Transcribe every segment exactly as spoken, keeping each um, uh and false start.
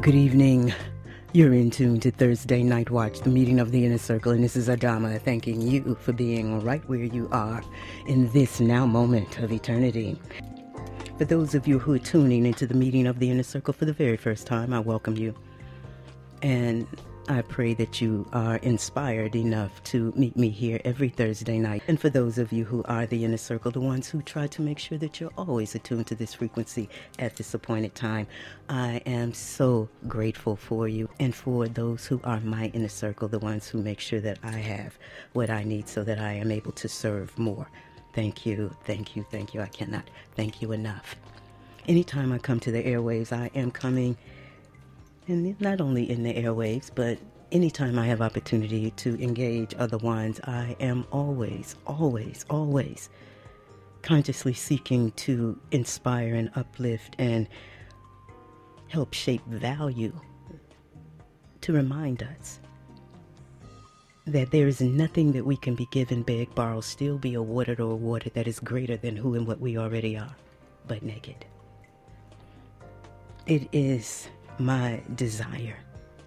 Good evening. You're in tune to Thursday Night Watch, the meeting of the Inner Circle, and this is Adama thanking you for being right where you are in this now moment of eternity. For those of you who are tuning into the meeting of the Inner Circle for the very first time, I welcome you. And I pray that you are inspired enough to meet me here every Thursday night. And for those of you who are the Inner Circle, the ones who try to make sure that you're always attuned to this frequency at this appointed time, I am so grateful for you. And for those who are my Inner Circle, the ones who make sure that I have what I need so that I am able to serve more. Thank you, thank you, thank you. I cannot thank you enough. Anytime I come to the airwaves, I am coming, and not only in the airwaves, but anytime I have opportunity to engage other ones, I am always, always, always consciously seeking to inspire and uplift and help shape value, to remind us that there is nothing that we can be given, beg, borrow, steal, be awarded or awarded that is greater than who and what we already are, but naked. It is my desire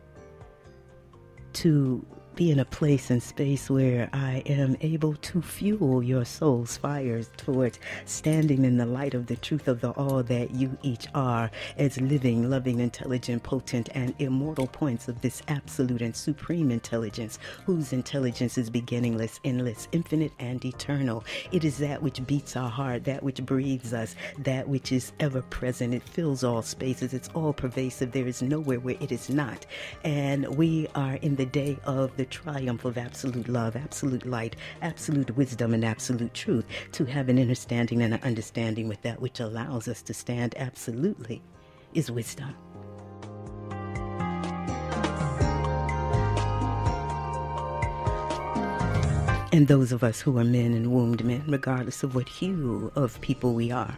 to be in a place and space where I am able to fuel your soul's fires towards standing in the light of the truth of the all that you each are as living, loving, intelligent, potent, and immortal points of this absolute and supreme intelligence, whose intelligence is beginningless, endless, infinite, and eternal. It is that which beats our heart, that which breathes us, that which is ever present. It fills all spaces. It's all pervasive. There is nowhere where it is not. And we are in the day of the triumph of absolute love, absolute light, absolute wisdom, and absolute truth, to have an understanding and an understanding with that which allows us to stand absolutely is wisdom. And those of us who are men and wombed men, regardless of what hue of people we are,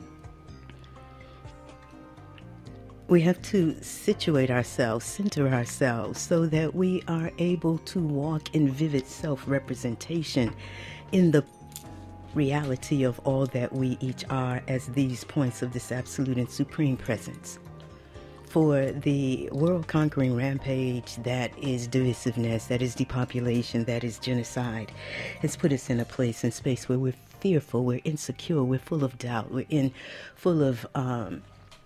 we have to situate ourselves, center ourselves, so that we are able to walk in vivid self-representation in the reality of all that we each are as these points of this absolute and supreme presence. For the world-conquering rampage that is divisiveness, that is depopulation, that is genocide, has put us in a place and space where we're fearful, we're insecure, we're full of doubt, we're in full of um,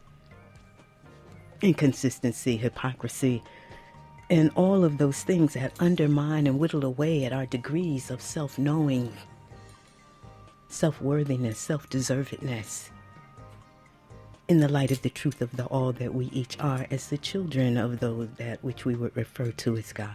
inconsistency, hypocrisy, and all of those things that undermine and whittle away at our degrees of self-knowing, self-worthiness, self-deservedness, in the light of the truth of the all that we each are as the children of those that which we would refer to as God.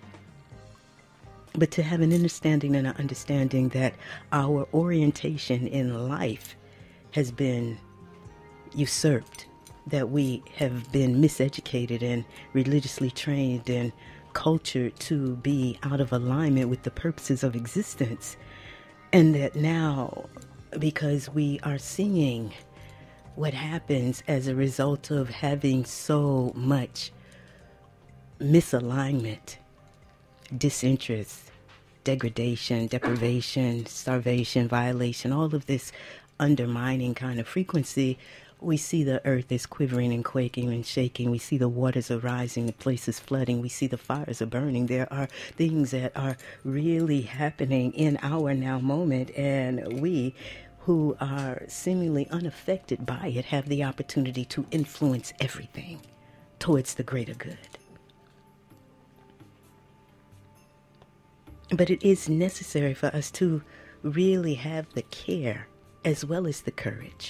But to have an understanding and an understanding that our orientation in life has been usurped, that we have been miseducated and religiously trained and cultured to be out of alignment with the purposes of existence. And that now, because we are seeing what happens as a result of having so much misalignment, disinterest, degradation, deprivation, starvation, violation, all of this undermining kind of frequency, we see the earth is quivering and quaking and shaking. We see the waters are rising, the places flooding. We see the fires are burning. There are things that are really happening in our now moment, and we who are seemingly unaffected by it have the opportunity to influence everything towards the greater good. But it is necessary for us to really have the care as well as the courage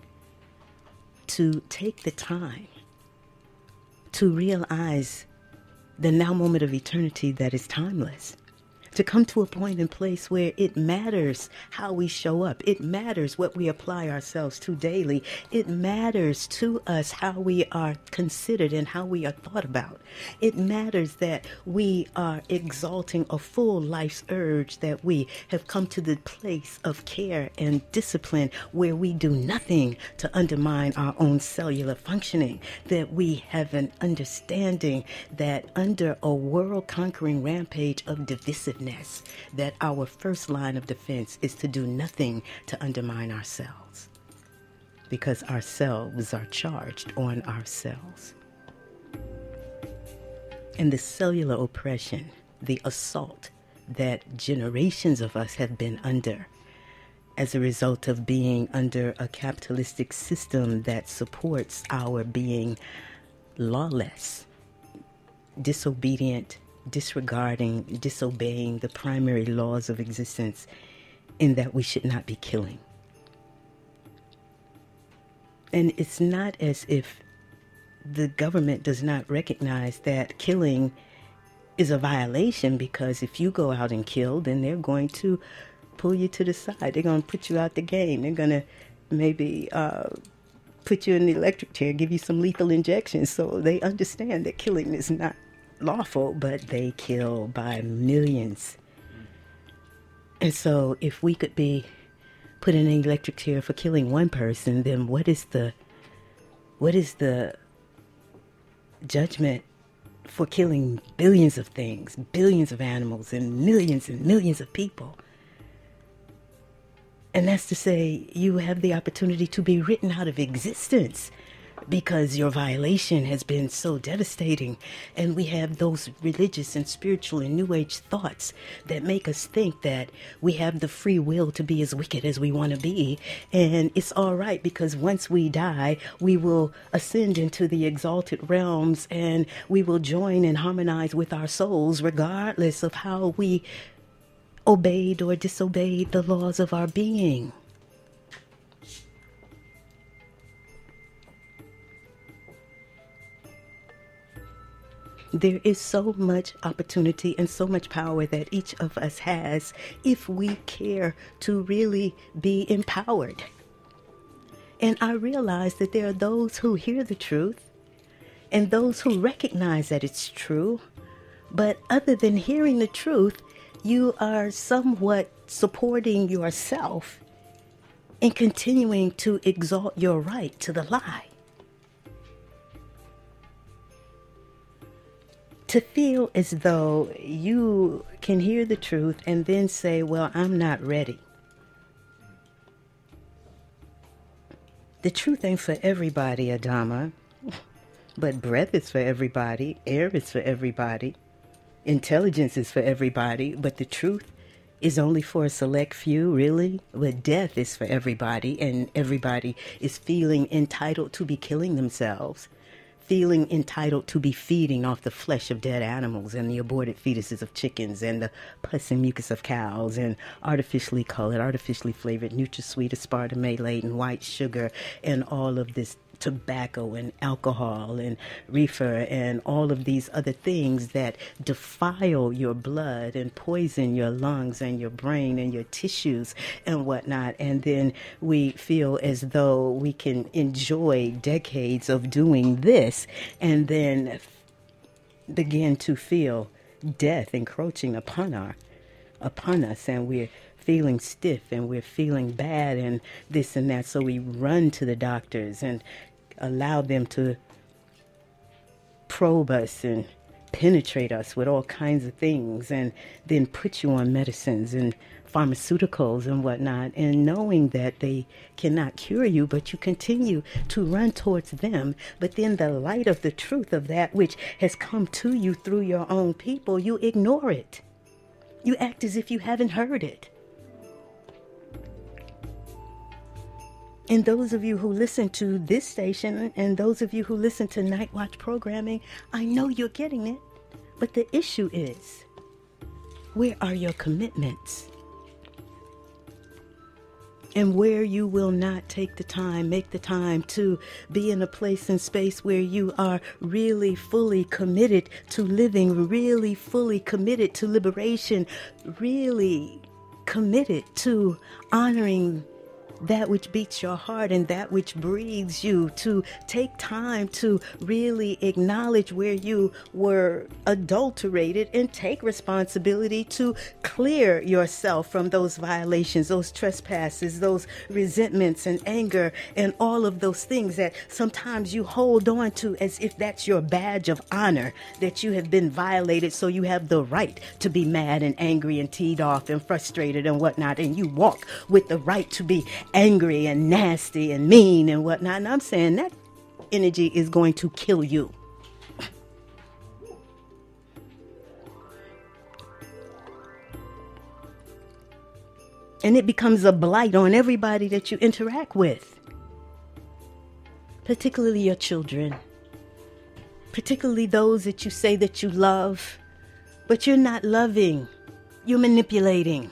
to take the time to realize the now moment of eternity that is timeless, to come to a point and place where it matters how we show up. It matters what we apply ourselves to daily. It matters to us how we are considered and how we are thought about. It matters that we are exalting a full life's urge, that we have come to the place of care and discipline where we do nothing to undermine our own cellular functioning, that we have an understanding that under a world-conquering rampage of divisiveness, that our first line of defense is to do nothing to undermine ourselves, because ourselves are charged on ourselves. and the cellular oppression, the assault that generations of us have been under as a result of being under a capitalistic system that supports our being lawless, disobedient, disregarding, disobeying the primary laws of existence, in that we should not be killing. And it's not as if the government does not recognize that killing is a violation, because if you go out and kill, then they're going to pull you to the side. They're going to put you out the game. They're going to maybe uh, put you in the electric chair, give you some lethal injections. So they understand that killing is not lawful, but they kill by millions. And so if we could be put in an electric chair for killing one person, then what is the what is the judgment for killing billions of things, billions of animals, and millions and millions of people? And that's to say, you have the opportunity to be written out of existence because your violation has been so devastating. And we have those religious and spiritual and new age thoughts that make us think that we have the free will to be as wicked as we want to be. And it's all right, because once we die, we will ascend into the exalted realms and we will join and harmonize with our souls, regardless of how we obeyed or disobeyed the laws of our being. There is so much opportunity and so much power that each of us has if we care to really be empowered. And I realize that there are those who hear the truth and those who recognize that it's true. But other than hearing the truth, you are somewhat supporting yourself in continuing to exalt your right to the lie. To feel as though you can hear the truth and then say, well, I'm not ready. The truth ain't for everybody, Adama, but breath is for everybody, air is for everybody, intelligence is for everybody, but the truth is only for a select few, really? But death is for everybody, and everybody is feeling entitled to be killing themselves, feeling entitled to be feeding off the flesh of dead animals and the aborted fetuses of chickens and the pus and mucus of cows and artificially colored, artificially flavored, NutraSweet, aspartame-laden white sugar and all of this tobacco and alcohol and reefer and all of these other things that defile your blood and poison your lungs and your brain and your tissues and whatnot. And then we feel as though we can enjoy decades of doing this and then begin to feel death encroaching upon our upon us, and we're feeling stiff and we're feeling bad and this and that. So we run to the doctors and allow them to probe us and penetrate us with all kinds of things and then put you on medicines and pharmaceuticals and whatnot, and knowing that they cannot cure you, but you continue to run towards them. But then the light of the truth of that which has come to you through your own people, you ignore it. You act as if you haven't heard it. And those of you who listen to this station and those of you who listen to Night Watch programming, I know you're getting it. But the issue is, where are your commitments? And where you will not take the time, make the time to be in a place and space where you are really fully committed to living, really fully committed to liberation, really committed to honoring that which beats your heart and that which breathes you, to take time to really acknowledge where you were adulterated and take responsibility to clear yourself from those violations, those trespasses, those resentments and anger and all of those things that sometimes you hold on to as if that's your badge of honor, that you have been violated, so you have the right to be mad and angry and teed off and frustrated and whatnot, and you walk with the right to be angry and nasty and mean and whatnot. And I'm saying that energy is going to kill you. And it becomes a blight on everybody that you interact with, particularly your children, particularly those that you say that you love, but you're not loving, you're manipulating.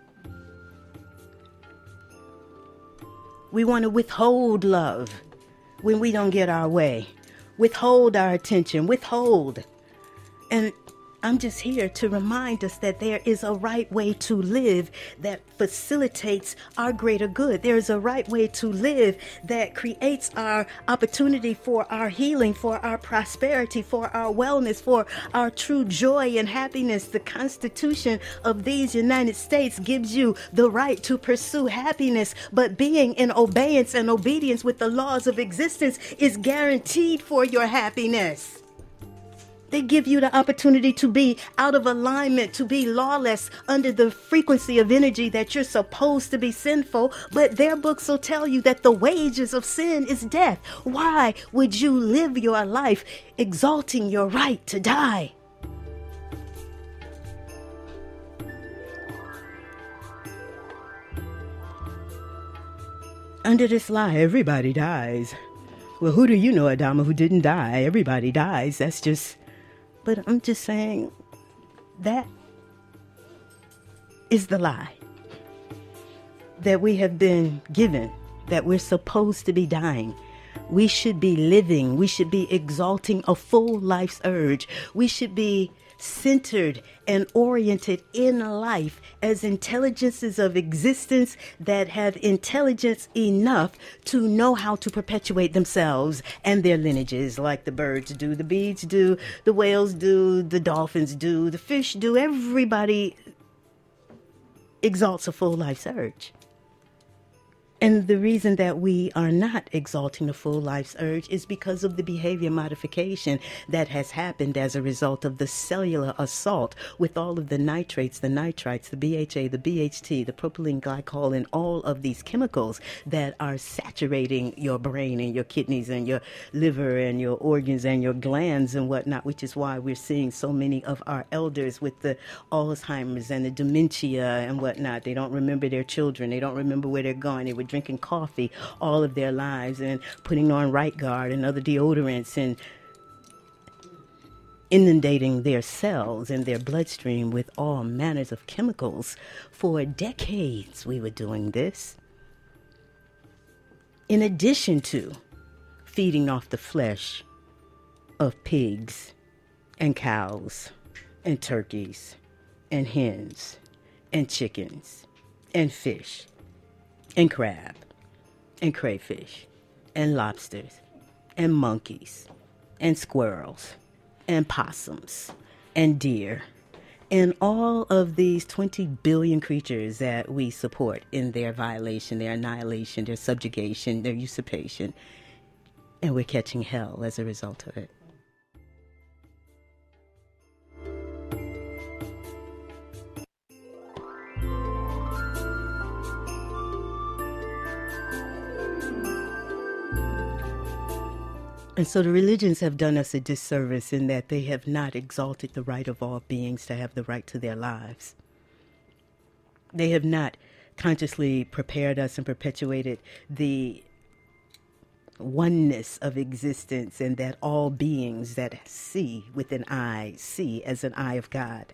We want to withhold love when we don't get our way, withhold our attention, withhold. And I'm just here to remind us that there is a right way to live that facilitates our greater good. There is a right way to live that creates our opportunity for our healing, for our prosperity, for our wellness, for our true joy and happiness. The Constitution of these United States gives you the right to pursue happiness, but being in obeyance and obedience with the laws of existence is guaranteed for your happiness. They give you the opportunity to be out of alignment, to be lawless under the frequency of energy that you're supposed to be sinful. But their books will tell you that the wages of sin is death. Why would you live your life exalting your right to die? Under this lie, everybody dies. Well, who do you know, Adama, who didn't die? Everybody dies. That's just... But I'm just saying that is the lie that we have been given, that we're supposed to be dying. We should be living. We should be exalting a full life's urge. We should be centered and oriented in life as intelligences of existence that have intelligence enough to know how to perpetuate themselves and their lineages, like the birds do, the bees do, the whales do, the dolphins do, the fish do. Everybody exalts a full life's urge. And the reason that we are not exalting the full life's urge is because of the behavior modification that has happened as a result of the cellular assault with all of the nitrates, the nitrites, the B H A, the B H T, the propylene glycol, and all of these chemicals that are saturating your brain and your kidneys and your liver and your organs and your glands and whatnot, which is why we're seeing so many of our elders with the Alzheimer's and the dementia and whatnot. They don't remember their children. They don't remember where they're going. They were drinking coffee all of their lives and putting on Right Guard and other deodorants and inundating their cells and their bloodstream with all manners of chemicals. For decades we were doing this, in addition to feeding off the flesh of pigs and cows and turkeys and hens and chickens and fish and crab, and crayfish, and lobsters, and monkeys, and squirrels, and possums, and deer, and all of these twenty billion creatures that we support in their violation, their annihilation, their subjugation, their usurpation, and we're catching hell as a result of it. And so the religions have done us a disservice in that they have not exalted the right of all beings to have the right to their lives. They have not consciously prepared us and perpetuated the oneness of existence, and that all beings that see with an eye see as an eye of God.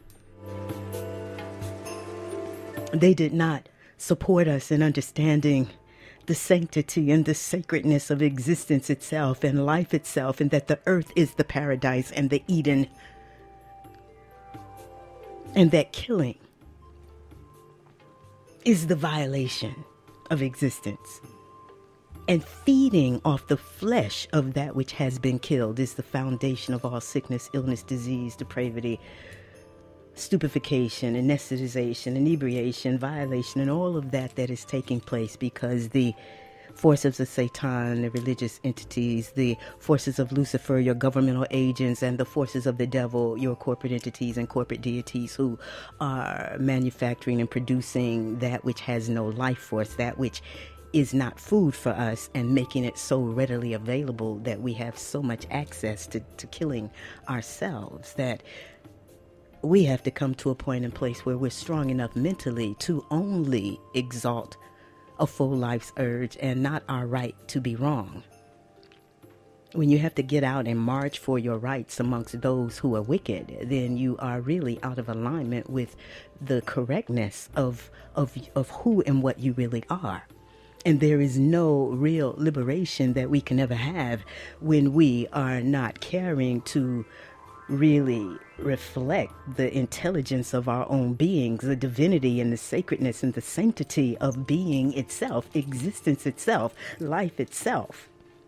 They did not support us in understanding the sanctity and the sacredness of existence itself and life itself, and that the earth is the paradise and the Eden, and that killing is the violation of existence, and feeding off the flesh of that which has been killed is the foundation of all sickness, illness, disease, depravity, stupefaction, anesthetization, inebriation, violation, and all of that that is taking place because the forces of Satan, the religious entities, the forces of Lucifer, your governmental agents, and the forces of the devil, your corporate entities and corporate deities who are manufacturing and producing that which has no life force, that which is not food for us, and making it so readily available that we have so much access to, to killing ourselves that we have to come to a point and place where we're strong enough mentally to only exalt a full life's urge and not our right to be wrong. When you have to get out and march for your rights amongst those who are wicked, then you are really out of alignment with the correctness of of of who and what you really are. And there is no real liberation that we can ever have when we are not caring to really reflect the intelligence of our own beings, the divinity and the sacredness and the sanctity of being itself, existence itself, life itself.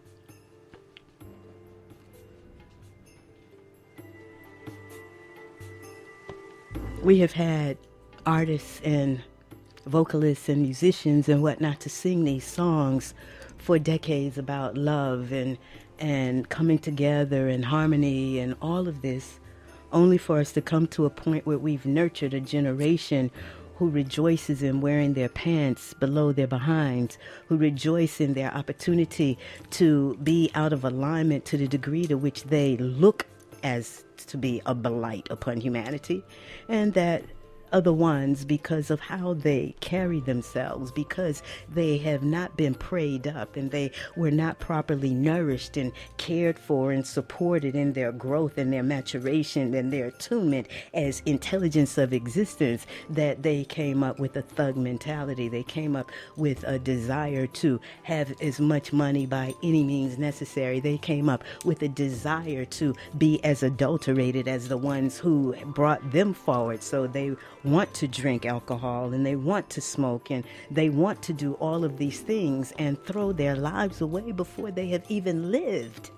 We have had artists and vocalists and musicians and whatnot to sing these songs for decades about love and and coming together and harmony and all of this, only for us to come to a point where we've nurtured a generation who rejoices in wearing their pants below their behinds, who rejoice in their opportunity to be out of alignment to the degree to which they look as to be a blight upon humanity, and that other ones, because of how they carry themselves, because they have not been prayed up and they were not properly nourished and cared for and supported in their growth and their maturation and their attunement as intelligence of existence, that they came up with a thug mentality. They came up with a desire to have as much money by any means necessary. They came up with a desire to be as adulterated as the ones who brought them forward. So they want to drink alcohol and they want to smoke and they want to do all of these things and throw their lives away before they have even lived.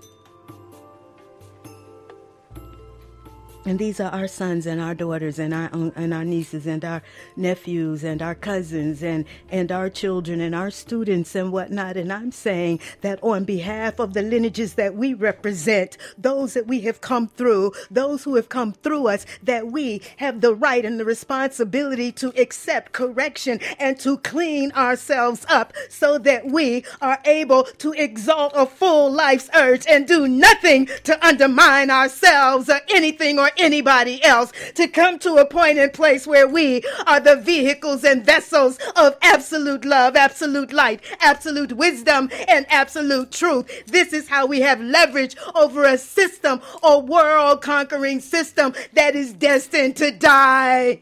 And these are our sons and our daughters and our and our nieces and our nephews and our cousins and, and our children and our students and whatnot. And I'm saying that on behalf of the lineages that we represent, those that we have come through, those who have come through us, that we have the right and the responsibility to accept correction and to clean ourselves up so that we are able to exalt a full life's urge and do nothing to undermine ourselves or anything or anybody else, to come to a point and place where we are the vehicles and vessels of absolute love, absolute light, absolute wisdom, and absolute truth. This is how we have leverage over a system, a world conquering system that is destined to die.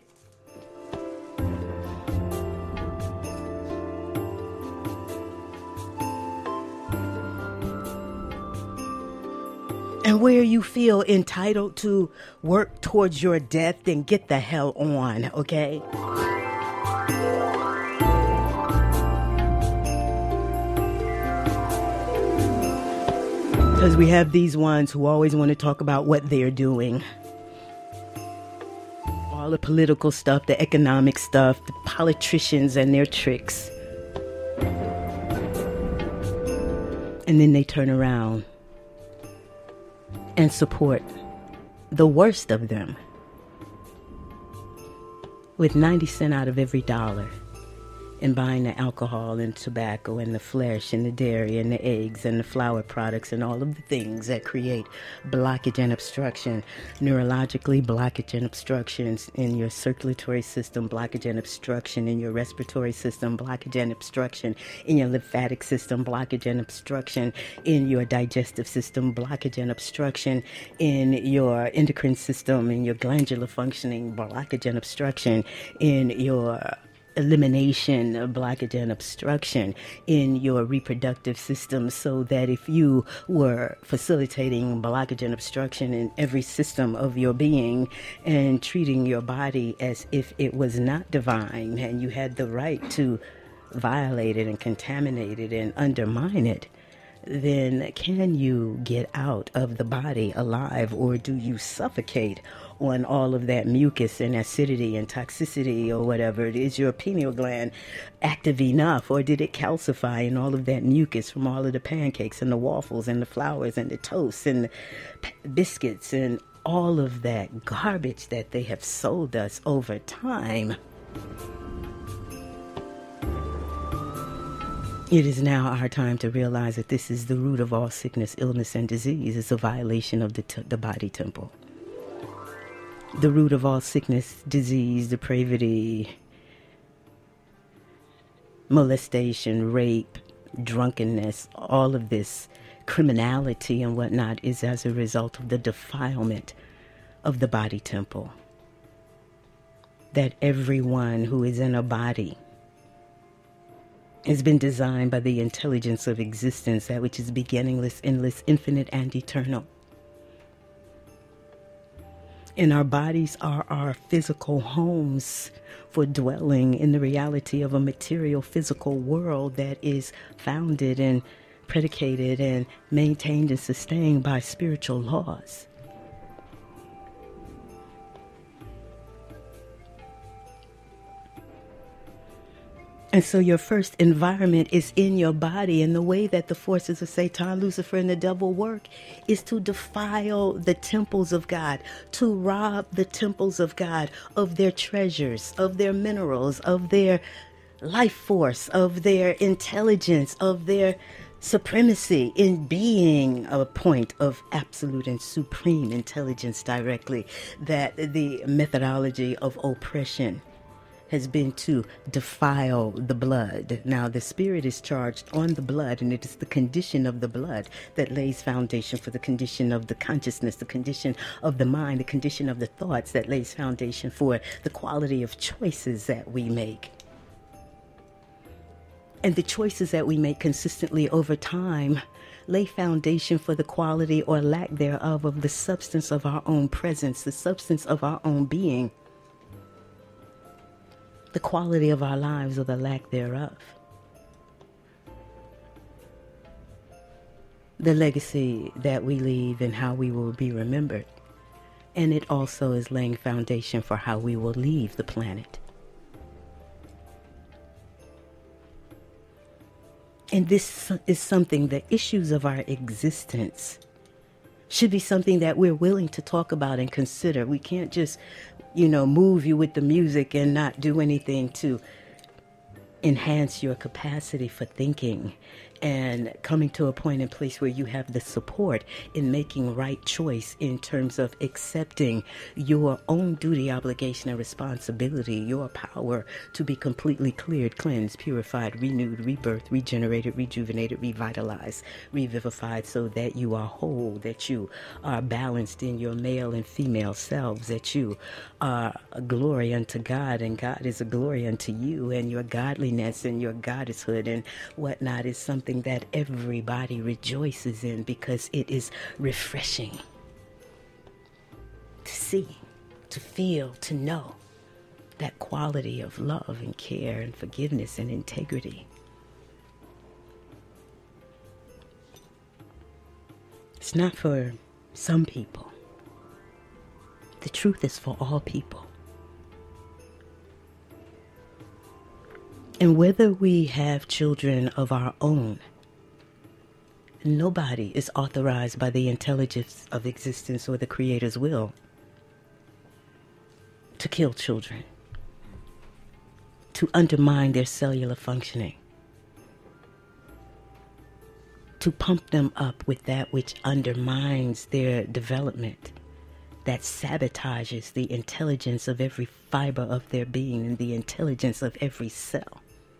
And where you feel entitled to work towards your death, then get the hell on, okay? Because we have these ones who always want to talk about what they're doing. All the political stuff, the economic stuff, the politicians and their tricks. And then they turn around and support the worst of them with ninety cents out of every dollar in buying the alcohol and tobacco and the flesh and the dairy and the eggs and the flour products and all of the things that create blockage and obstruction, neurologically blockage and obstructions in your circulatory system, blockage and obstruction in your respiratory system, blockage and obstruction in your lymphatic system, blockage and obstruction in your digestive system, blockage and obstruction in your endocrine system, in your glandular functioning, blockage and obstruction in your elimination of blockage and obstruction in your reproductive system, so that if you were facilitating blockage and obstruction in every system of your being and treating your body as if it was not divine and you had the right to violate it and contaminate it and undermine it, then can you get out of the body alive, or do you suffocate on all of that mucus and acidity and toxicity or whatever? Is your pineal gland active enough, or did it calcify in all of that mucus from all of the pancakes and the waffles and the flours and the toasts and the biscuits and all of that garbage that they have sold us over time? It is now our time to realize that this is the root of all sickness, illness, and disease. It's a violation of the, t- the body temple. the root of all sickness, disease, depravity, molestation, rape, drunkenness, all of this criminality and whatnot is as a result of the defilement of the body temple. That everyone who is in a body has been designed by the intelligence of existence, that which is beginningless, endless, infinite, and eternal. And our bodies are our physical homes for dwelling in the reality of a material physical world that is founded and predicated and maintained and sustained by spiritual laws. And so your first environment is in your body, and the way that the forces of Satan, Lucifer, and the devil work is to defile the temples of God, to rob the temples of God of their treasures, of their minerals, of their life force, of their intelligence, of their supremacy in being a point of absolute and supreme intelligence directly. That the methodology of oppression has been to defile the blood. Now, the spirit is charged on the blood, and it is the condition of the blood that lays foundation for the condition of the consciousness, the condition of the mind, the condition of the thoughts that lays foundation for the quality of choices that we make. And the choices that we make consistently over time lay foundation for the quality or lack thereof of the substance of our own presence, the substance of our own being, the quality of our lives or the lack thereof. The legacy that we leave and how we will be remembered. And it also is laying foundation for how we will leave the planet. And this is something, the issues of our existence should be something that we're willing to talk about and consider. We can't just, you know, move you with the music and not do anything to enhance your capacity for thinking and coming to a point and place where you have the support in making right choice in terms of accepting your own duty, obligation, and responsibility, your power to be completely cleared, cleansed, purified, renewed, rebirthed, regenerated, rejuvenated, revitalized, revivified, so that you are whole, that you are balanced in your male and female selves, that you are a glory unto God, and God is a glory unto you, and your godliness and your goddesshood and whatnot is something that everybody rejoices in, because it is refreshing to see, to feel, to know that quality of love and care and forgiveness and integrity. It's not for some people. The truth is for all people. And whether we have children of our own, nobody is authorized by the intelligence of existence or the Creator's will to kill children, to undermine their cellular functioning, to pump them up with that which undermines their development, that sabotages the intelligence of every fiber of their being and the intelligence of every cell.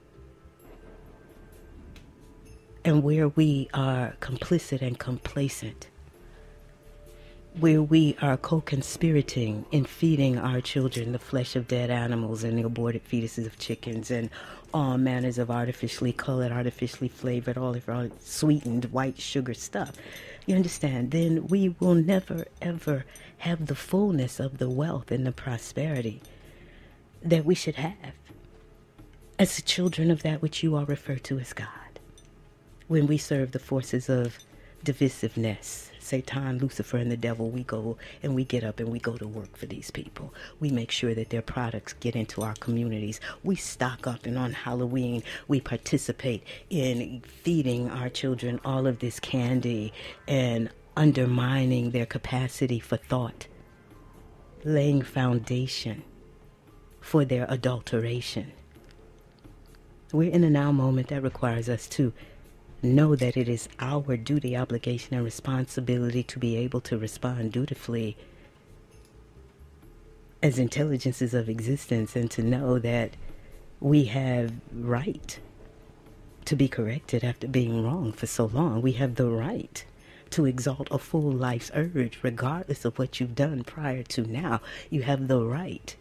And where we are complicit and complacent, where we are co-conspirating in feeding our children the flesh of dead animals and the aborted fetuses of chickens and all manners of artificially colored, artificially flavored, all of our sweetened white sugar stuff, you understand, then we will never ever have the fullness of the wealth and the prosperity that we should have as the children of that which you all refer to as God. When we serve the forces of divisiveness, Satan, Lucifer, and the devil, we go and we get up and we go to work for these people. We make sure that their products get into our communities. We stock up, and on Halloween, we participate in feeding our children all of this candy and undermining their capacity for thought, laying foundation for their adulteration. We're in a now moment that requires us to know that it is our duty, obligation, and responsibility to be able to respond dutifully as intelligences of existence, and to know that we have right to be corrected after being wrong for so long. We have the right to exalt a full life's urge, regardless of what you've done prior to now. You have the right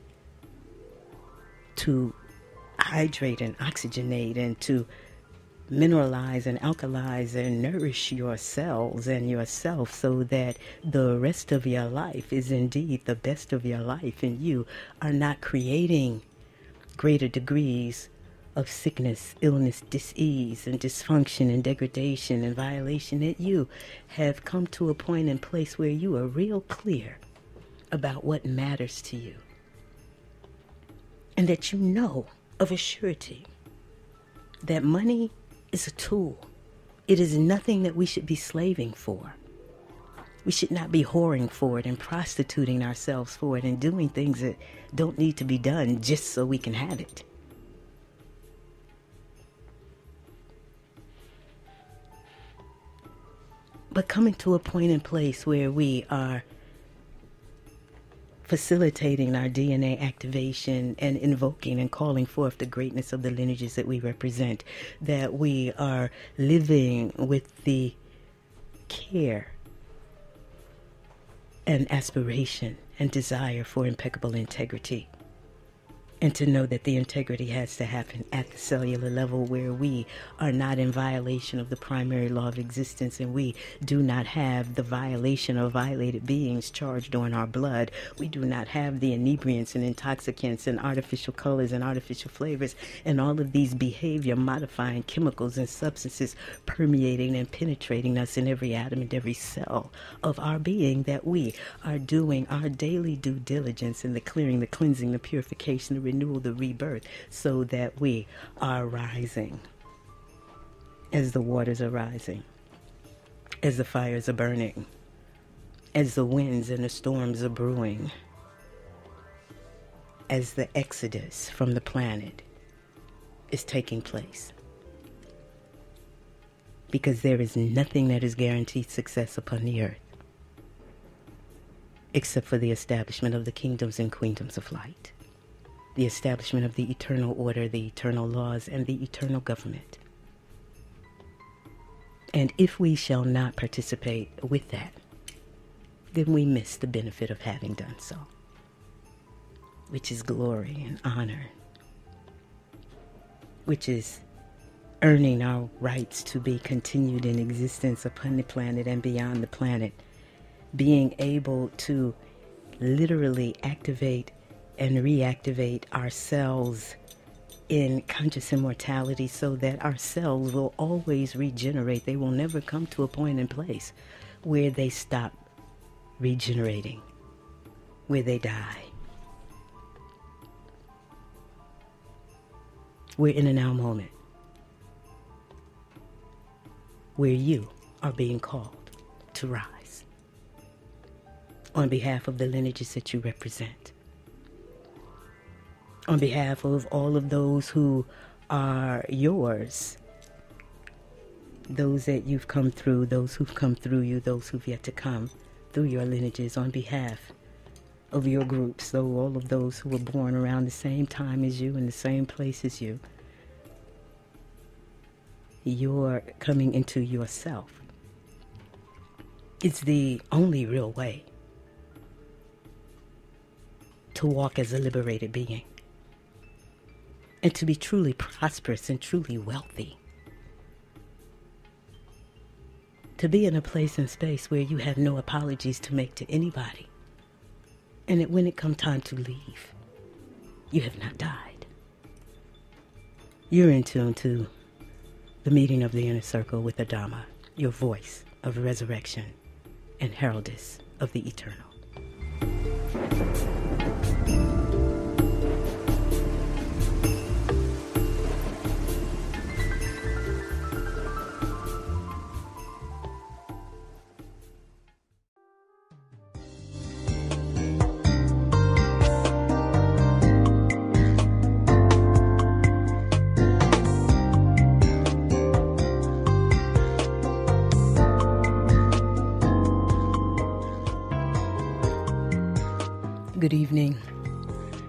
to hydrate and oxygenate and to mineralize and alkalize and nourish your cells and yourself so that the rest of your life is indeed the best of your life, and you are not creating greater degrees of sickness, illness, dis-ease, and dysfunction and degradation and violation, that you have come to a point and place where you are real clear about what matters to you, and that you know of a surety that money is a tool. It is nothing that we should be slaving for. We should not be whoring for it and prostituting ourselves for it and doing things that don't need to be done just so we can have it. But coming to a point and place where we are facilitating our D N A activation and invoking and calling forth the greatness of the lineages that we represent, that we are living with the care and aspiration and desire for impeccable integrity. And to know that the integrity has to happen at the cellular level, where we are not in violation of the primary law of existence, and we do not have the violation of violated beings charged on our blood. We do not have the inebriants and intoxicants and artificial colors and artificial flavors and all of these behavior modifying chemicals and substances permeating and penetrating us in every atom and every cell of our being, that we are doing our daily due diligence in the clearing, the cleansing, the purification, the renewal, the rebirth, so that we are rising as the waters are rising, as the fires are burning, as the winds and the storms are brewing, as the exodus from the planet is taking place. Because there is nothing that is guaranteed success upon the earth except for the establishment of the kingdoms and queendoms of light, the establishment of the eternal order, the eternal laws, and the eternal government. And if we shall not participate with that, then we miss the benefit of having done so, which is glory and honor, which is earning our rights to be continued in existence upon the planet and beyond the planet, being able to literally activate and reactivate our cells in conscious immortality, so that our cells will always regenerate. They will never come to a point in place where they stop regenerating, where they die. We're in a now moment where you are being called to rise on behalf of the lineages that you represent, on behalf of all of those who are yours, those that you've come through, those who've come through you, those who've yet to come through your lineages, on behalf of your groups, so all of those who were born around the same time as you, in the same place as you. You're coming into yourself. It's the only real way to walk as a liberated being, and to be truly prosperous and truly wealthy. To be in a place and space where you have no apologies to make to anybody, and that when it comes time to leave, you have not died. You're in tune to the meeting of the inner circle with Adama, your voice of resurrection and heraldess of the eternal. Good evening,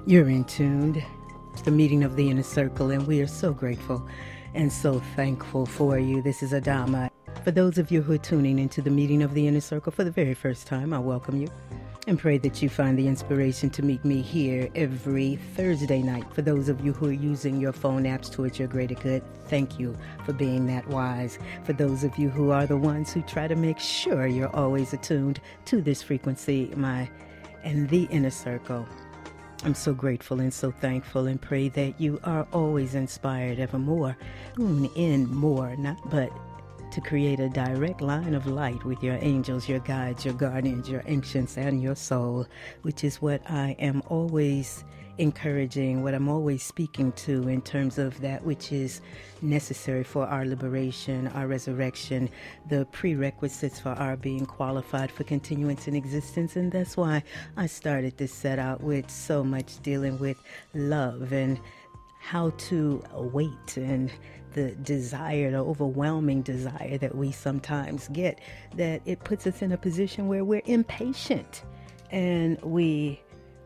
You're in tuned to the meeting of the Inner Circle, and we are so grateful and so thankful for you. This is Adama. For those of you who are tuning into the meeting of the Inner Circle for the very first time, I welcome you and pray that you find the inspiration to meet me here every Thursday night. For those of you who are using your phone apps towards your greater good, thank you for being that wise. For those of you who are the ones who try to make sure you're always attuned to this frequency, my and the Inner Circle, I'm so grateful and so thankful, and pray that you are always inspired evermore. Tune in more, not but to create a direct line of light with your angels, your guides, your guardians, your ancients, and your soul, which is what I am always encouraging, what I'm always speaking to in terms of that which is necessary for our liberation, our resurrection, the prerequisites for our being qualified for continuance in existence. And that's why I started this set out with so much dealing with love and how to wait, and the desire, the overwhelming desire that we sometimes get, that it puts us in a position where we're impatient and we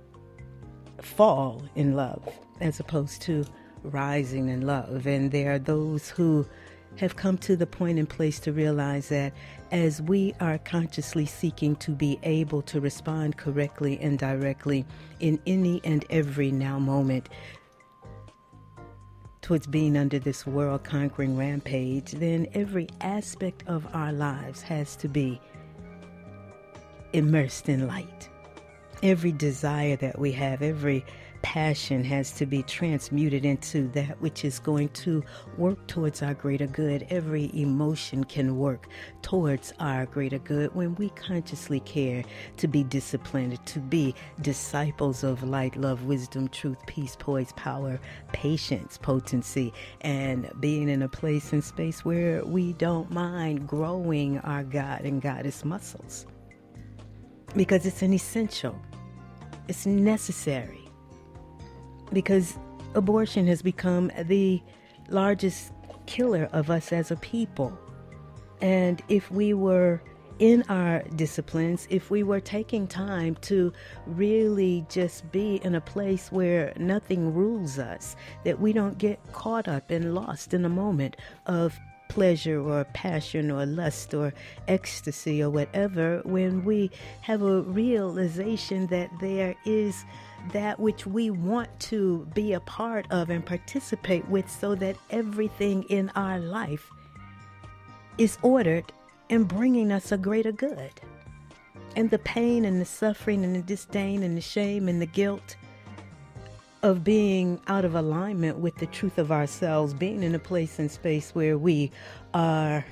fall in love as opposed to rising in love. And there are those who have come to the point and place to realize that as we are consciously seeking to be able to respond correctly and directly in any and every now moment towards being under this world conquering rampage, then every aspect of our lives has to be immersed in light. Every desire that we have, every passion has to be transmuted into that which is going to work towards our greater good. Every emotion can work towards our greater good when we consciously care to be disciplined, to be disciples of light, love, wisdom, truth, peace, poise, power, patience, potency, and being in a place and space where we don't mind growing our God and Goddess muscles. Because it's an essential. It's necessary. Because abortion has become the largest killer of us as a people. And if we were in our disciplines, if we were taking time to really just be in a place where nothing rules us, that we don't get caught up and lost in a moment of pleasure or passion or lust or ecstasy or whatever, when we have a realization that there is that which we want to be a part of and participate with, so that everything in our life is ordered and bringing us a greater good. And the pain and the suffering and the disdain and the shame and the guilt of being out of alignment with the truth of ourselves, being in a place and space where we are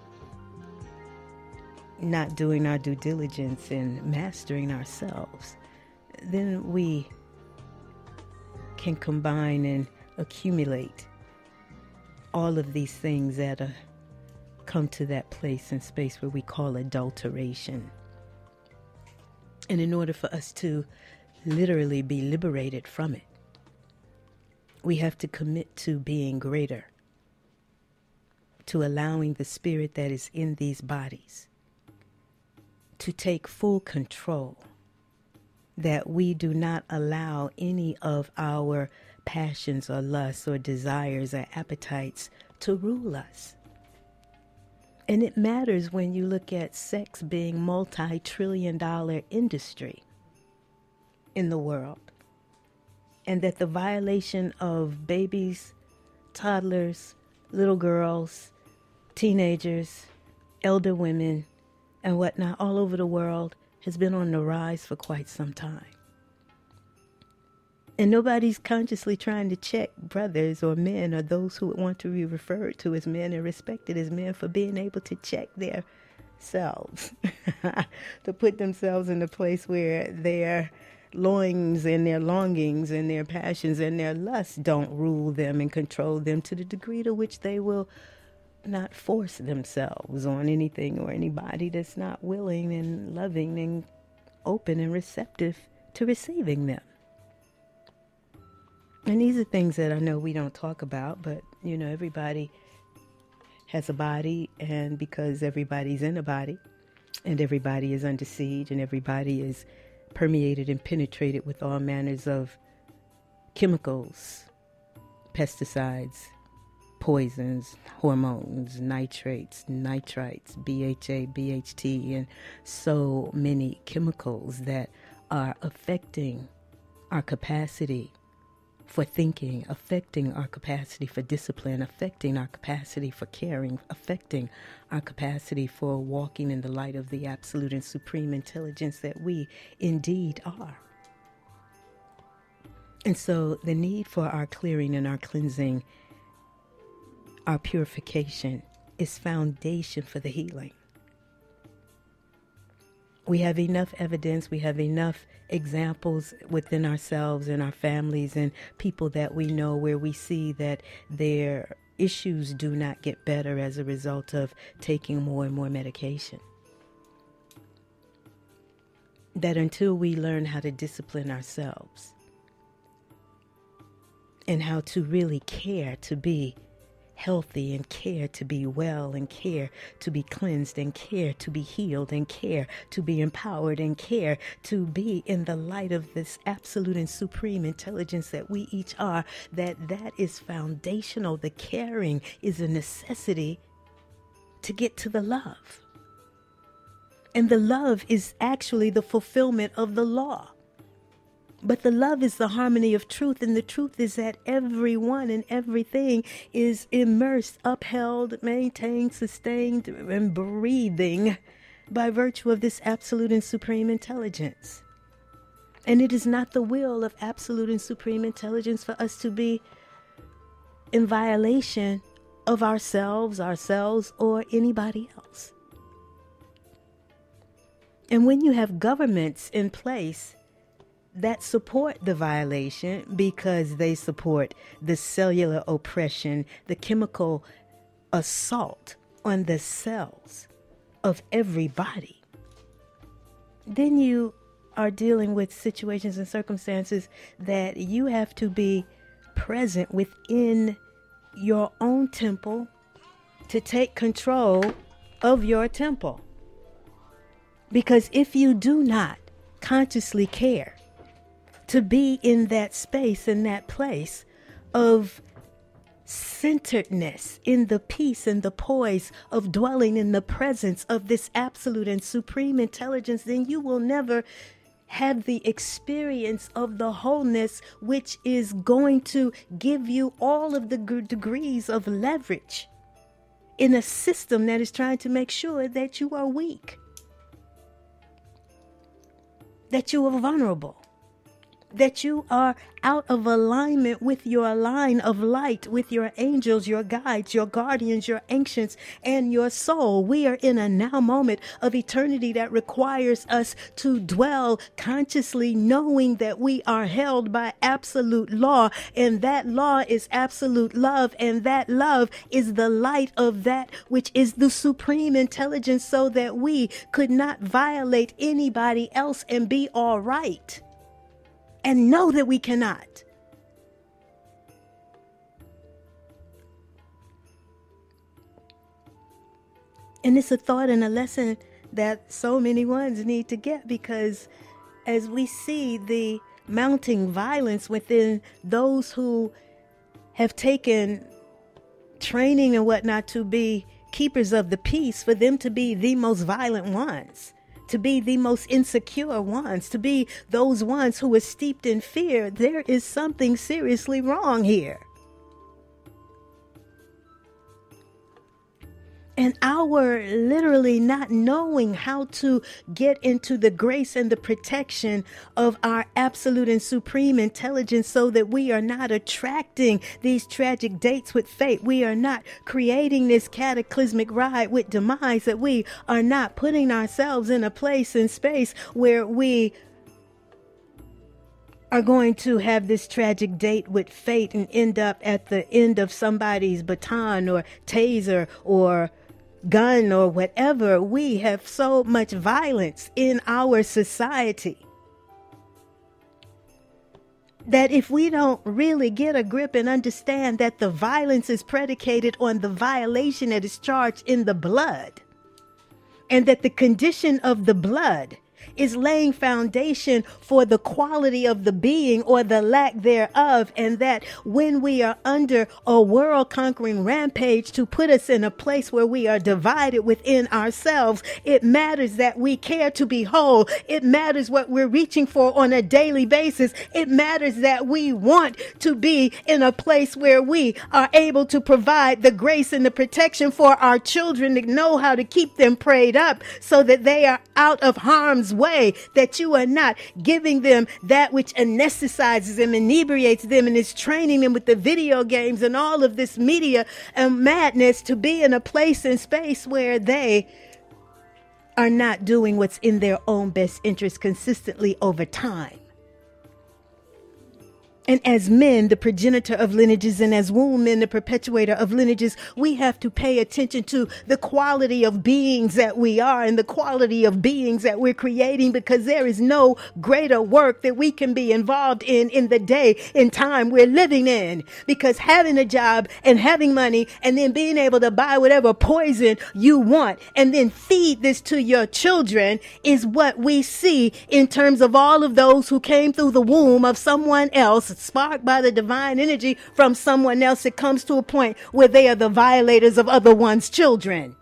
not doing our due diligence in mastering ourselves, then we can combine and accumulate all of these things that uh, come to that place and space where we call adulteration. And in order for us to literally be liberated from it, we have to commit to being greater, to allowing the spirit that is in these bodies to take full control, that we do not allow any of our passions or lusts or desires or appetites to rule us. And it matters when you look at sex being multi-trillion dollar industry in the world. And that the violation of babies, toddlers, little girls, teenagers, elder women, and whatnot all over the world has been on the rise for quite some time. And nobody's consciously trying to check brothers or men or those who want to be referred to as men and respected as men for being able to check their selves, to put themselves in a place where they're loins and their longings and their passions and their lusts don't rule them and control them to the degree to which they will not force themselves on anything or anybody that's not willing and loving and open and receptive to receiving them. And these are things that I know we don't talk about, but, you know, everybody has a body, and because everybody's in a body and everybody is under siege and everybody is permeated and penetrated with all manners of chemicals, pesticides, poisons, hormones, nitrates, nitrites, B H A, B H T, and so many chemicals that are affecting our capacity for thinking, affecting our capacity for discipline, affecting our capacity for caring, affecting our capacity for walking in the light of the absolute and supreme intelligence that we indeed are. And so the need for our clearing and our cleansing, our purification, is foundation for the healing. We have enough evidence, we have enough examples within ourselves and our families and people that we know where we see that their issues do not get better as a result of taking more and more medication. That until we learn how to discipline ourselves and how to really care to be healthy and care to be well and care to be cleansed and care to be healed and care to be empowered and care to be in the light of this absolute and supreme intelligence that we each are, that that is foundational. The caring is a necessity to get to the love. And the love is actually the fulfillment of the law. But the love is the harmony of truth, and the truth is that everyone and everything is immersed, upheld, maintained, sustained, and breathing by virtue of this absolute and supreme intelligence. And it is not the will of absolute and supreme intelligence for us to be in violation of ourselves, ourselves, or anybody else. And when you have governments in place that support the violation because they support the cellular oppression, the chemical assault on the cells of everybody, then you are dealing with situations and circumstances that you have to be present within your own temple to take control of your temple. Because if you do not consciously care to be in that space, in that place of centeredness, in the peace and the poise of dwelling in the presence of this absolute and supreme intelligence, then you will never have the experience of the wholeness, which is going to give you all of the g- degrees of leverage in a system that is trying to make sure that you are weak, that you are vulnerable, that you are out of alignment with your line of light, with your angels, your guides, your guardians, your ancients, and your soul. We are in a now moment of eternity that requires us to dwell consciously, knowing that we are held by absolute law, and that law is absolute love, and that love is the light of that which is the supreme intelligence, so that we could not violate anybody else and be all right. And know that we cannot. And it's a thought and a lesson that so many ones need to get, because as we see the mounting violence within those who have taken training and whatnot to be keepers of the peace, for them to be the most violent ones, to be the most insecure ones, to be those ones who are steeped in fear, there is something seriously wrong here. And our literally not knowing how to get into the grace and the protection of our absolute and supreme intelligence, so that we are not attracting these tragic dates with fate. We are not creating this cataclysmic ride with demise, that we are not putting ourselves in a place and space where we are going to have this tragic date with fate and end up at the end of somebody's baton or taser or gun or whatever. We have so much violence in our society that if we don't really get a grip and understand that the violence is predicated on the violation that is charged in the blood, and that the condition of the blood is laying foundation for the quality of the being or the lack thereof. And that when we are under a world conquering rampage to put us in a place where we are divided within ourselves, it matters that we care to be whole. It matters what we're reaching for on a daily basis. It matters that we want to be in a place where we are able to provide the grace and the protection for our children, to know how to keep them prayed up so that they are out of harm's way, that you are not giving them that which anesthetizes them, inebriates them, and is training them with the video games and all of this media and madness to be in a place and space where they are not doing what's in their own best interest consistently over time. And as men, the progenitor of lineages, and as womb men, the perpetuator of lineages, we have to pay attention to the quality of beings that we are and the quality of beings that we're creating, because there is no greater work that we can be involved in in the day and time we're living in. Because having a job and having money and then being able to buy whatever poison you want and then feed this to your children is what we see in terms of all of those who came through the womb of someone else, sparked by the divine energy from someone else. It comes to a point where they are the violators of other one's children.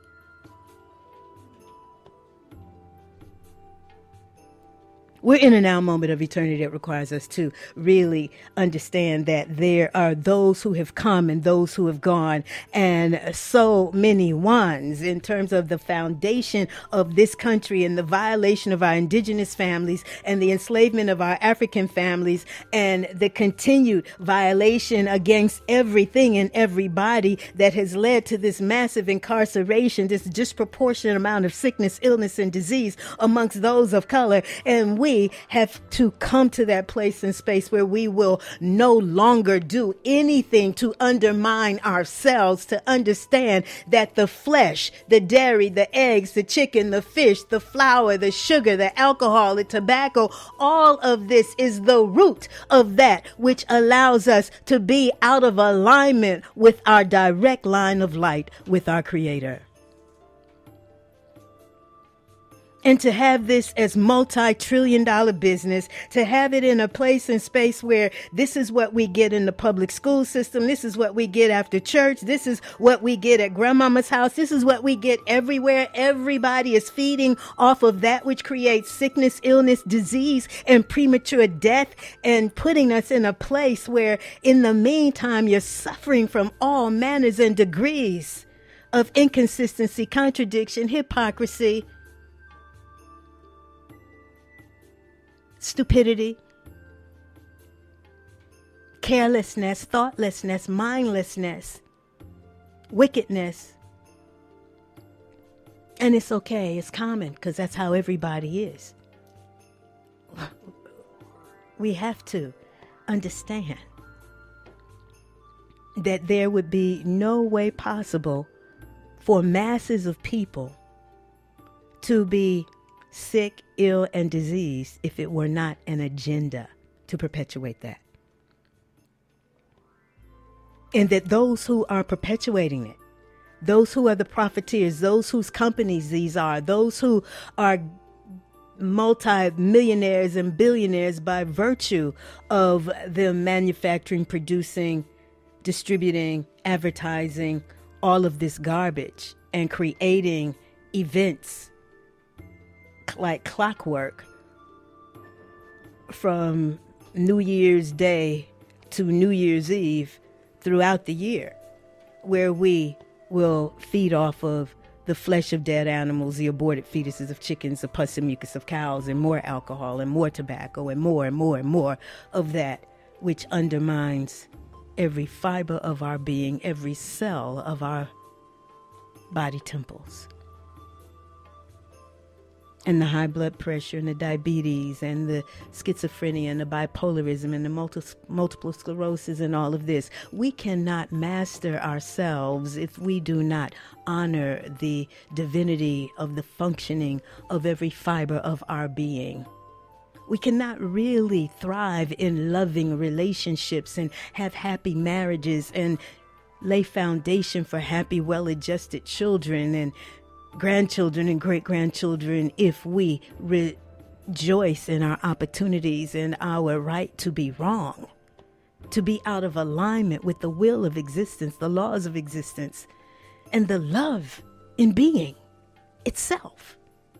We're in a now moment of eternity that requires us to really understand that there are those who have come and those who have gone, and so many ones in terms of the foundation of this country and the violation of our indigenous families and the enslavement of our African families and the continued violation against everything and everybody that has led to this massive incarceration, this disproportionate amount of sickness, illness, and disease amongst those of color. And we have to come to that place and space where we will no longer do anything to undermine ourselves, to understand that the flesh, the dairy, the eggs, the chicken, the fish, the flour, the sugar, the alcohol, the tobacco, all of this is the root of that which allows us to be out of alignment with our direct line of light with our Creator. And to have this as multi-trillion dollar business, to have it in a place and space where this is what we get in the public school system, this is what we get after church, this is what we get at grandmama's house, this is what we get everywhere. Everybody is feeding off of that which creates sickness, illness, disease, and premature death, and putting us in a place where in the meantime you're suffering from all manners and degrees of inconsistency, contradiction, hypocrisy, stupidity, carelessness, thoughtlessness, mindlessness, wickedness. And it's okay. It's common because that's how everybody is. We have to understand that there would be no way possible for masses of people to be sick, ill, and diseased if it were not an agenda to perpetuate that. And that those who are perpetuating it, those who are the profiteers, those whose companies these are, those who are multi-millionaires and billionaires by virtue of them manufacturing, producing, distributing, advertising all of this garbage and creating events like clockwork from New Year's Day to New Year's Eve throughout the year, where we will feed off of the flesh of dead animals, the aborted fetuses of chickens, the pus and mucus of cows, and more alcohol and more tobacco and more and more and more of that, which undermines every fiber of our being, every cell of our body temples. And the high blood pressure and the diabetes and the schizophrenia and the bipolarism and the multi- multiple sclerosis and all of this. We cannot master ourselves if we do not honor the divinity of the functioning of every fiber of our being. We cannot really thrive in loving relationships and have happy marriages and lay foundation for happy, well-adjusted children and grandchildren and great-grandchildren if we rejoice in our opportunities and our right to be wrong, to be out of alignment with the will of existence, the laws of existence, and the love in being itself.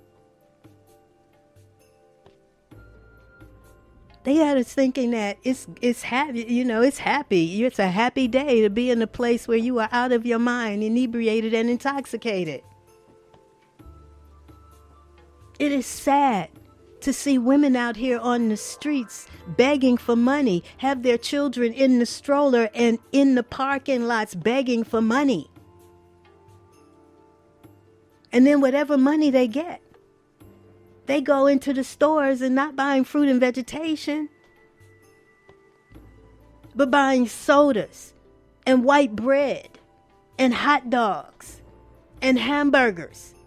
They had us thinking that it's it's happy, you know, it's happy. It's a happy day to be in a place where you are out of your mind, inebriated and intoxicated. It is sad to see women out here on the streets begging for money, have their children in the stroller and in the parking lots begging for money. And then whatever money they get, they go into the stores and not buying fruit and vegetation, but buying sodas and white bread and hot dogs and hamburgers.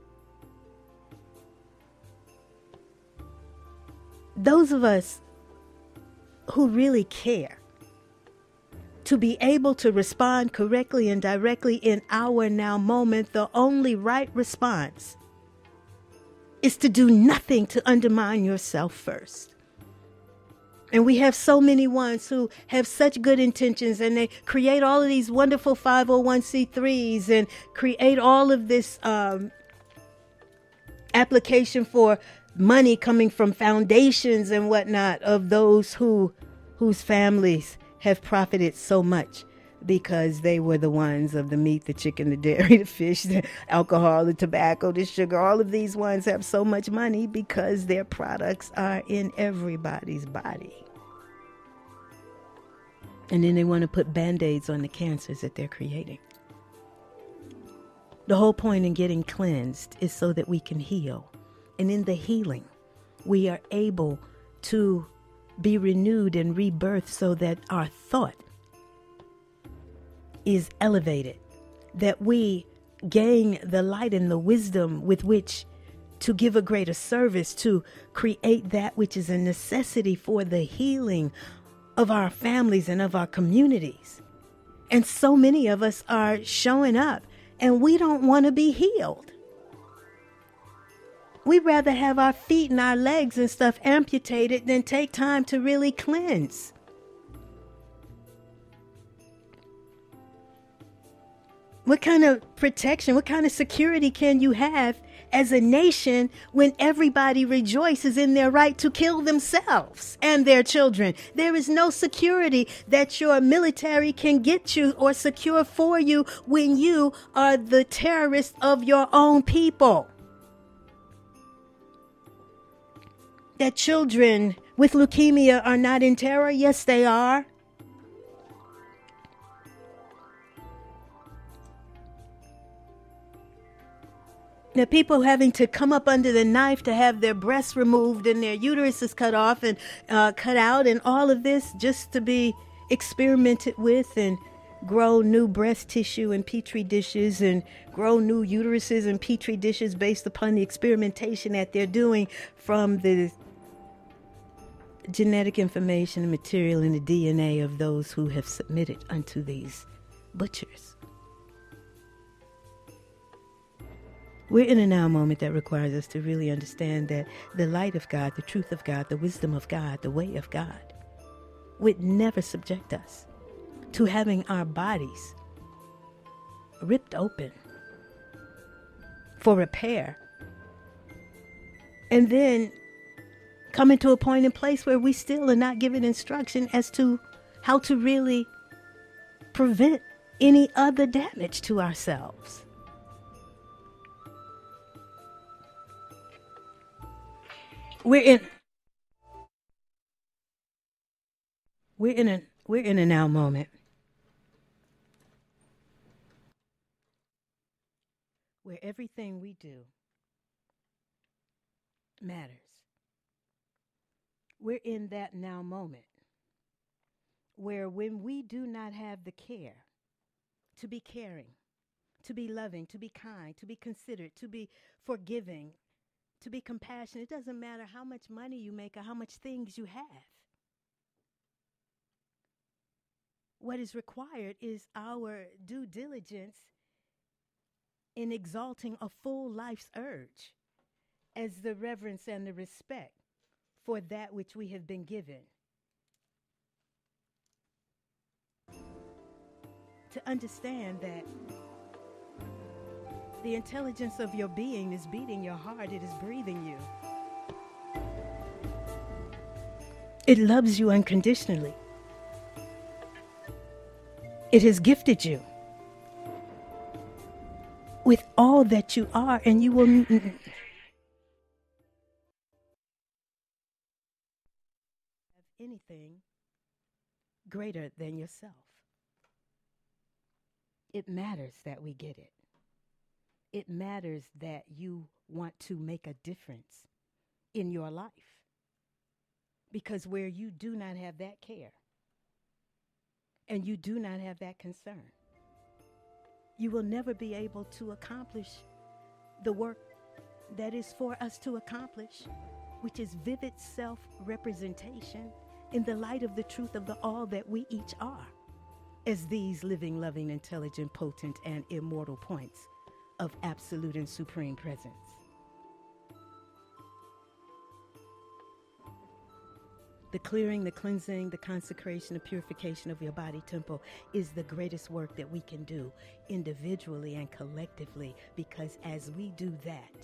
Those of us who really care to be able to respond correctly and directly in our now moment, the only right response is to do nothing to undermine yourself first. And we have so many ones who have such good intentions, and they create all of these wonderful five oh one c threes and create all of this um, application for money coming from foundations and whatnot of those who whose families have profited so much because they were the ones of the meat, the chicken, the dairy, the fish, the alcohol, the tobacco, the sugar. All of these ones have so much money because their products are in everybody's body. And then they want to put Band-Aids on the cancers that they're creating. The whole point in getting cleansed is so that we can heal. And in the healing, we are able to be renewed and rebirthed so that our thought is elevated, that we gain the light and the wisdom with which to give a greater service, to create that which is a necessity for the healing of our families and of our communities. And so many of us are showing up and we don't want to be healed. We'd rather have our feet and our legs and stuff amputated than take time to really cleanse. What kind of protection, what kind of security can you have as a nation when everybody rejoices in their right to kill themselves and their children? There is no security that your military can get you or secure for you when you are the terrorist of your own people. That children with leukemia are not in terror? Yes, they are. Now, people having to come up under the knife to have their breasts removed and their uteruses cut off and uh, cut out and all of this just to be experimented with and grow new breast tissue in petri dishes and grow new uteruses in petri dishes based upon the experimentation that they're doing from the genetic information and material in the D N A of those who have submitted unto these butchers. We're in a now moment that requires us to really understand that the light of God, the truth of God, the wisdom of God, the way of God would never subject us to having our bodies ripped open for repair and then coming to a point in place where we still are not given instruction as to how to really prevent any other damage to ourselves. We're in we're in a we're in a now moment where everything we do matters. We're in that now moment where when we do not have the care to be caring, to be loving, to be kind, to be considerate, to be forgiving, to be compassionate, it doesn't matter how much money you make or how much things you have. What is required is our due diligence in exalting a full life's urge as the reverence and the respect for that which we have been given. To understand that the intelligence of your being is beating your heart, it is breathing you. It loves you unconditionally. It has gifted you with all that you are, and you will n- have anything greater than yourself. It matters that we get it. It matters that you want to make a difference in your life. Because where you do not have that care and you do not have that concern, you will never be able to accomplish the work that is for us to accomplish, which is vivid self-representation in the light of the truth of the all that we each are, as these living, loving, intelligent, potent, and immortal points of absolute and supreme presence. The clearing, the cleansing, the consecration, the purification of your body temple is the greatest work that we can do individually and collectively, because as we do that,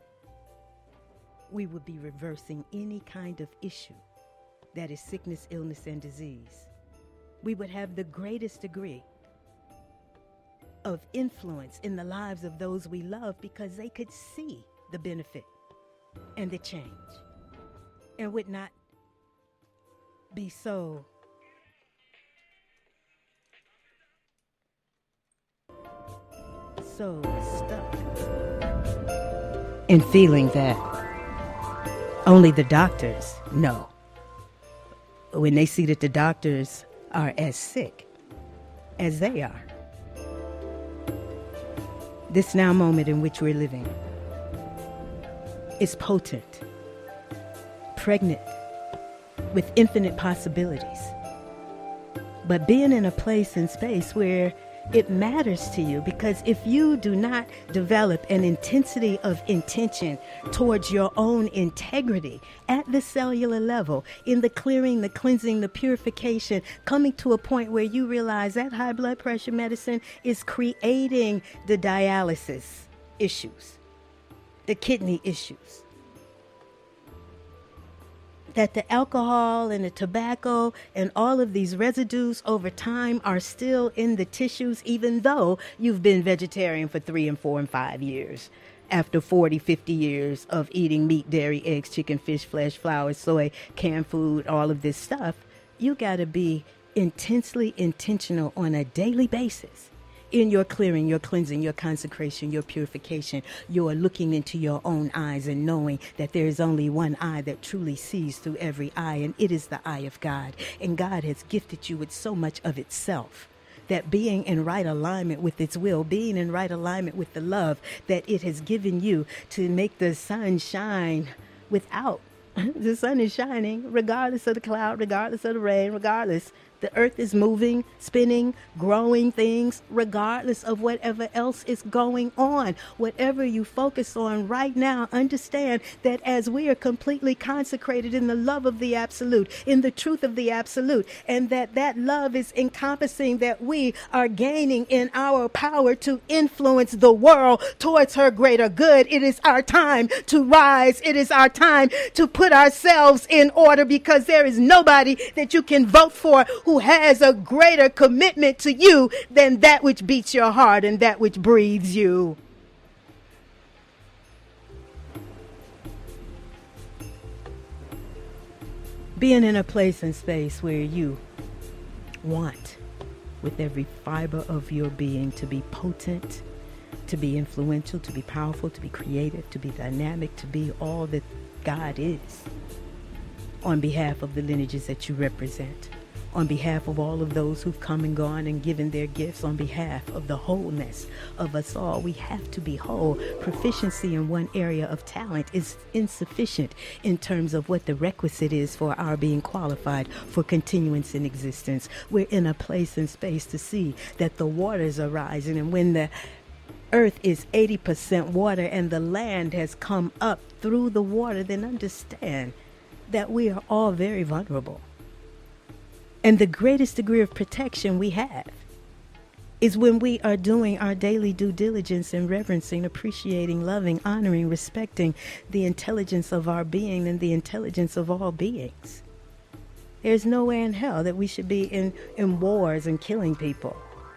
we would be reversing any kind of issue that is sickness, illness, and disease. We would have the greatest degree of influence in the lives of those we love because they could see the benefit and the change and would not be so so stuck in feeling that only the doctors know, when they see that the doctors are as sick as they are. This now moment in which we're living is potent, pregnant with infinite possibilities. But being in a place and space where it matters to you, because if you do not develop an intensity of intention towards your own integrity at the cellular level, in the clearing, the cleansing, the purification, coming to a point where you realize that high blood pressure medicine is creating the dialysis issues, the kidney issues, that the alcohol and the tobacco and all of these residues over time are still in the tissues, even though you've been vegetarian for three and four and five years. After forty, fifty years of eating meat, dairy, eggs, chicken, fish, flesh, flour, soy, canned food, all of this stuff, you got to be intensely intentional on a daily basis in your clearing, your cleansing, your consecration, your purification. You are looking into your own eyes and knowing that there is only one eye that truly sees through every eye, and it is the eye of God. And God has gifted you with so much of itself, that being in right alignment with its will, being in right alignment with the love that it has given you to make the sun shine without. The sun is shining regardless of the cloud, regardless of the rain, regardless. The earth is moving, spinning, growing things, regardless of whatever else is going on. Whatever you focus on right now, understand that as we are completely consecrated in the love of the absolute, in the truth of the absolute, and that that love is encompassing that we are gaining in our power to influence the world towards her greater good. It is our time to rise. It is our time to put ourselves in order, because there is nobody that you can vote for who has a greater commitment to you than that which beats your heart and that which breathes you. Being in a place and space where you want with every fiber of your being to be potent, to be influential, to be powerful, to be creative, to be dynamic, to be all that God is, on behalf of the lineages that you represent, on behalf of all of those who've come and gone and given their gifts, on behalf of the wholeness of us all. We have to be whole. Proficiency in one area of talent is insufficient in terms of what the requisite is for our being qualified for continuance in existence. We're in a place and space to see that the waters are rising, and when the earth is eighty percent water and the land has come up through the water, then understand that we are all very vulnerable. And the greatest degree of protection we have is when we are doing our daily due diligence in reverencing, appreciating, loving, honoring, respecting the intelligence of our being and the intelligence of all beings. There's no way in hell that we should be in, in wars and killing people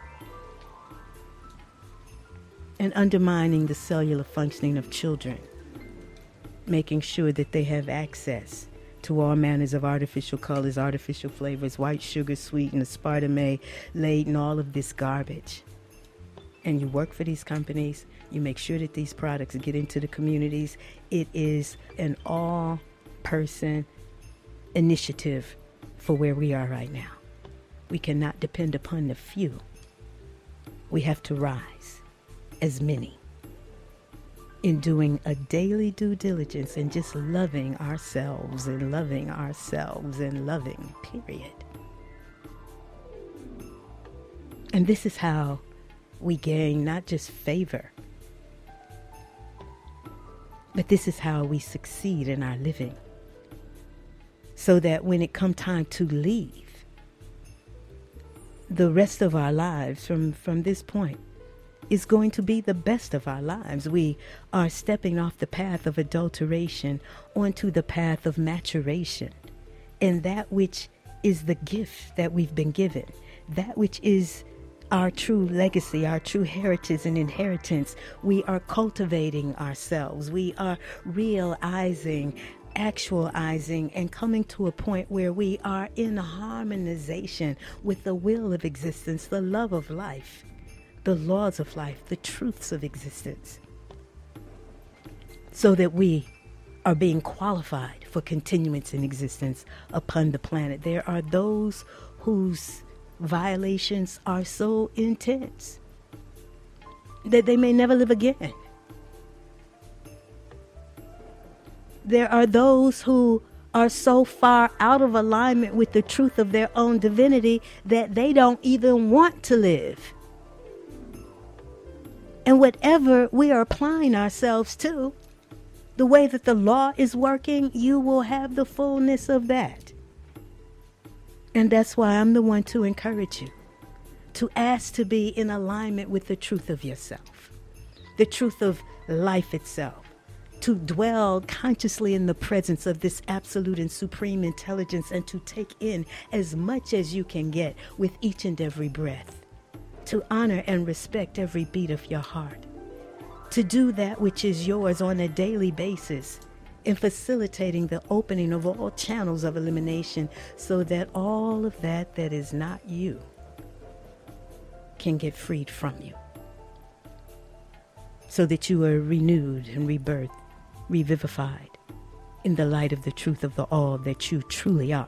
and undermining the cellular functioning of children, making sure that they have access to all manners of artificial colors, artificial flavors, white sugar, sweetened, aspartame, laden, all of this garbage. And you work for these companies, you make sure that these products get into the communities. It is an all-person initiative for where we are right now. We cannot depend upon the few. We have to rise as many in doing a daily due diligence and just loving ourselves and loving ourselves and loving, period. And this is how we gain not just favor, but this is how we succeed in our living. So that when it comes time to leave, the rest of our lives from, from this point is going to be the best of our lives. We are stepping off the path of adulteration onto the path of maturation. And that which is the gift that we've been given, that which is our true legacy, our true heritage and inheritance, we are cultivating ourselves. We are realizing, actualizing, and coming to a point where we are in harmonization with the will of existence, the love of life, the laws of life, the truths of existence, so that we are being qualified for continuance in existence upon the planet. There are those whose violations are so intense that they may never live again. There are those who are so far out of alignment with the truth of their own divinity that they don't even want to live. And whatever we are applying ourselves to, the way that the law is working, you will have the fullness of that. And that's why I'm the one to encourage you to ask to be in alignment with the truth of yourself, the truth of life itself, to dwell consciously in the presence of this absolute and supreme intelligence, and to take in as much as you can get with each and every breath, to honor and respect every beat of your heart, to do that which is yours on a daily basis, in facilitating the opening of all channels of elimination, so that all of that that is not you can get freed from you, so that you are renewed and rebirthed, revivified in the light of the truth of the all that you truly are,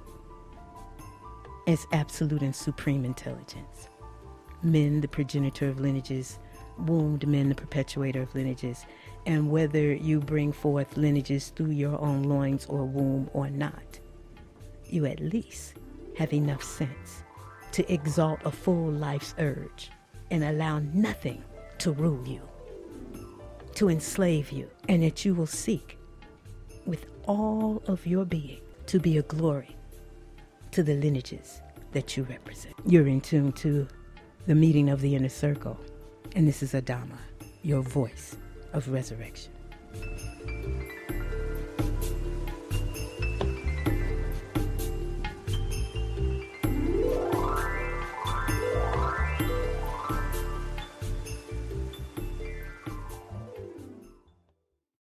as absolute and supreme intelligence. Men, the progenitor of lineages; wombed men, the perpetuator of lineages. And whether you bring forth lineages through your own loins or womb or not, you at least have enough sense to exalt a full life's urge and allow nothing to rule you, to enslave you, and that you will seek with all of your being to be a glory to the lineages that you represent. You're in tune to the meeting of the inner circle, and this is Adama, your voice of resurrection.